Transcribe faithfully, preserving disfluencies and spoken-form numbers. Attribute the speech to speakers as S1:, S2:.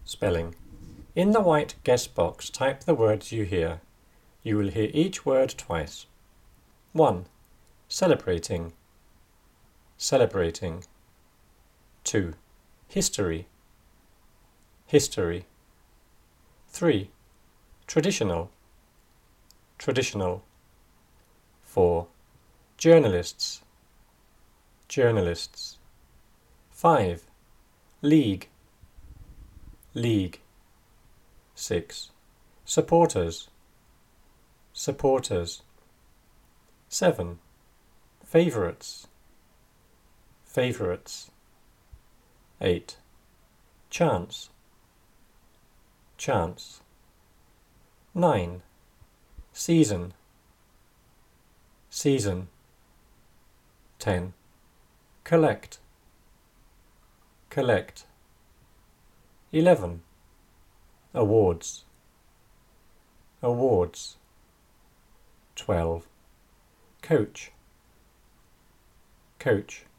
S1: Spelling. In the white guess box, type the words you hear. You will hear each word twice. one. Celebrating. Celebrating. two. History. History. three. Traditional. Traditional. four. Journalists. Journalists. five. League. League. six. Supporters. Supporters. seven. Favourites. Favourites. eight. Chance. Chance. nine. Season. Season. ten. Collect. Collect. eleven. Awards. Awards. twelve. Coach. Coach.